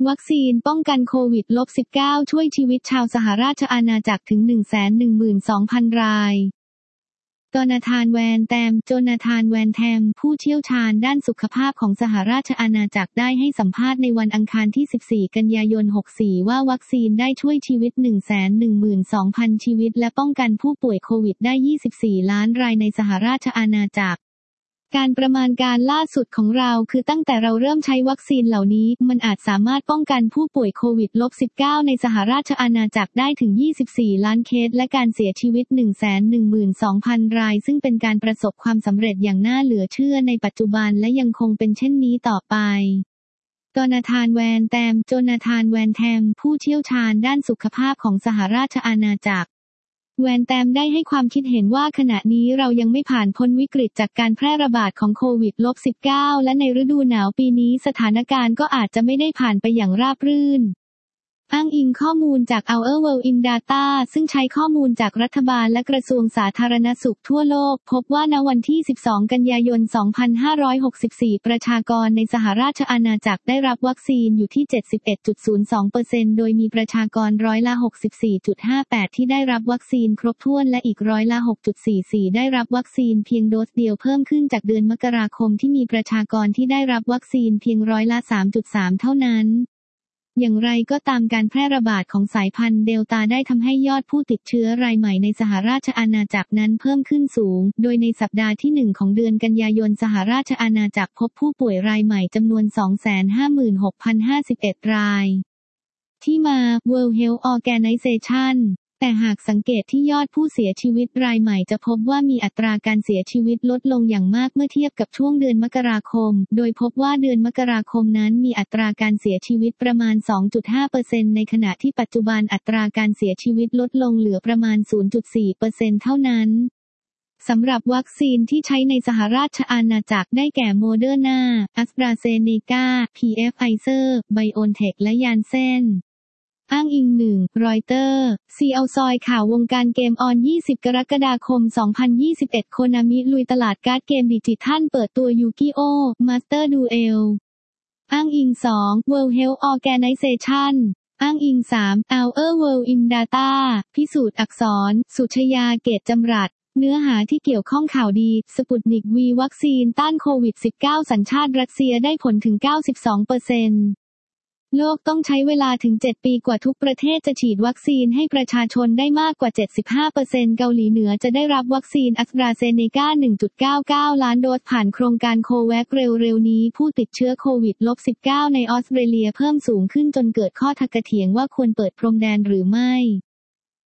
วัคซีนป้องกันโควิด -19 ช่วยชีวิตชาวสหราชอาณาจักรถึง 112,000 รายโจนาธาน แวนแทมผู้เชี่ยวชาญด้านสุขภาพของสหราชอาณาจักรได้ให้สัมภาษณ์ในวันอังคารที่ 14 กันยายน 64 ว่าวัคซีนได้ช่วยชีวิต 112,000 ชีวิตและป้องกันผู้ป่วยโควิดได้ 24 ล้านรายในสหราชอาณาจักรการประมาณการล่าสุดของเราคือตั้งแต่เราเริ่มใช้วัคซีนเหล่านี้มันอาจสามารถป้องกันผู้ป่วยโควิด -19 ในสหราชอาณาจักรได้ถึง 24 ล้านเคสและการเสียชีวิต 112,000 รายซึ่งเป็นการประสบความสำเร็จอย่างน่าเหลือเชื่อในปัจจุบันและยังคงเป็นเช่นนี้ต่อไปโจนาธาน แวนแทมผู้เชี่ยวชาญด้านสุขภาพของสหราชอาณาจักรแวนแตมได้ให้ความคิดเห็นว่าขณะนี้เรายังไม่ผ่านพ้นวิกฤตจากการแพร่ระบาดของโควิด -19 และในฤดูหนาวปีนี้สถานการณ์ก็อาจจะไม่ได้ผ่านไปอย่างราบรื่นอ้างอิงข้อมูลจาก Our World in Data ซึ่งใช้ข้อมูลจากรัฐบาลและกระทรวงสาธารณสุขทั่วโลกพบว่าณวันที่ 12 กันยายน 2564 ประชากรในสหราชอาณาจักรได้รับวัคซีนอยู่ที่ 71.02% โดยมีประชากรร้อยละ 64.58 ที่ได้รับวัคซีนครบถ้วนและอีกร้อยละ 6.44 ได้รับวัคซีนเพียงโดสเดียวเพิ่มขึ้นจากเดือนมกราคมที่มีประชากรที่ได้รับวัคซีนเพียงร้อยละ 3.3 เท่านั้นอย่างไรก็ตามการแพร่ระบาดของสายพันธุ์เดลต้าได้ทำให้ยอดผู้ติดเชื้อรายใหม่ในสหราชอาณาจักรนั้นเพิ่มขึ้นสูงโดยในสัปดาห์ที่ 1 ของเดือนกันยายนสหราชอาณาจักรพบผู้ป่วยรายใหม่จำนวน 256,051 รายที่มา World Health Organization แต่หากสังเกตที่ยอดผู้เสียชีวิตรายใหม่จะพบว่ามีอัตราการเสียชีวิตลดลงอย่างมากเมื่อเทียบกับช่วงเดือนมกราคมโดยพบว่าเดือนมกราคมนั้นมีอัตราการเสียชีวิตประมาณ 2.5% ในขณะที่ปัจจุบันอัตราการเสียชีวิตลดลงเหลือประมาณ 0.4% เท่านั้นสำหรับวัคซีนที่ใช้ในสหราชอาณาจักรได้แก่โมเดอร์นา อัสตราเซเนกา PF ไฟเซอร์ ไบโอนเทคและยานเซ่นอ้างอิง1 รอยเตอร์ซีเอาซอยข่าววงการเกมออน 20 กรกฎาคม 2021 โคนามิลุยตลาดการ์ดเกมดิจิทัลเปิดตัวยูกิโอ มาสเตอร์ดูเอลอ้างอิง2 World Health Organization อ้างอิง3 Our World in Data พิสูจน์อักษร สุชยา เกตจำรัดเนื้อหาที่เกี่ยวข้องข่าวดีสปุตนิก V วัคซีนต้านโควิด -19 สัญชาติรัสเซียได้ผลถึง 92%โลกต้องใช้เวลาถึง 7 ปีกว่าทุกประเทศจะฉีดวัคซีนให้ประชาชนได้มากกว่า 75% เกาหลีเหนือจะได้รับวัคซีนอัสตราเซเนกา 1.99 ล้านโดสผ่านโครงการโคแวคเร็วๆนี้ผู้ติดเชื้อโควิด -19 ในออสเตรเลียเพิ่มสูงขึ้นจนเกิดข้อถกเถียงว่าควรเปิดพรมแดนหรือไม่